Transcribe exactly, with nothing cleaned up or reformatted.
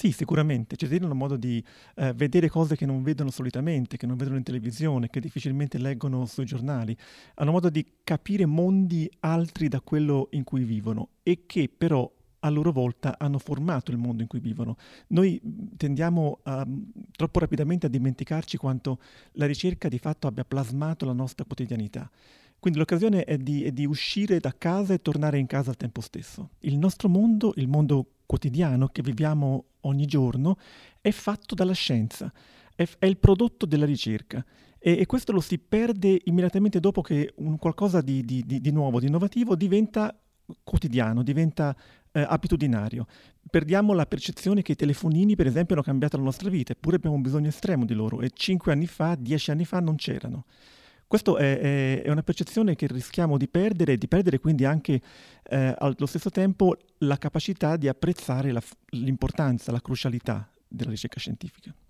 Sì, sicuramente. I cittadini hanno modo di eh, vedere cose che non vedono solitamente, che non vedono in televisione, che difficilmente leggono sui giornali. Hanno modo di capire mondi altri da quello in cui vivono e che però a loro volta hanno formato il mondo in cui vivono. Noi mh, tendiamo a, mh, troppo rapidamente a dimenticarci quanto la ricerca di fatto abbia plasmato la nostra quotidianità. Quindi l'occasione è di, è di uscire da casa e tornare in casa al tempo stesso. Il nostro mondo, il mondo quotidiano che viviamo ogni giorno, è fatto dalla scienza, è, f- è il prodotto della ricerca. E, e questo lo si perde immediatamente dopo che un qualcosa di, di- di- di nuovo, di innovativo, diventa quotidiano, diventa eh, abitudinario. Perdiamo la percezione che i telefonini, per esempio, hanno cambiato la nostra vita, eppure abbiamo un bisogno estremo di loro e cinque anni fa, dieci anni fa non c'erano. Questo è, è- è una percezione che rischiamo di perdere e di perdere quindi anche eh, allo stesso tempo la capacità di apprezzare la f- l'importanza, la crucialità della ricerca scientifica.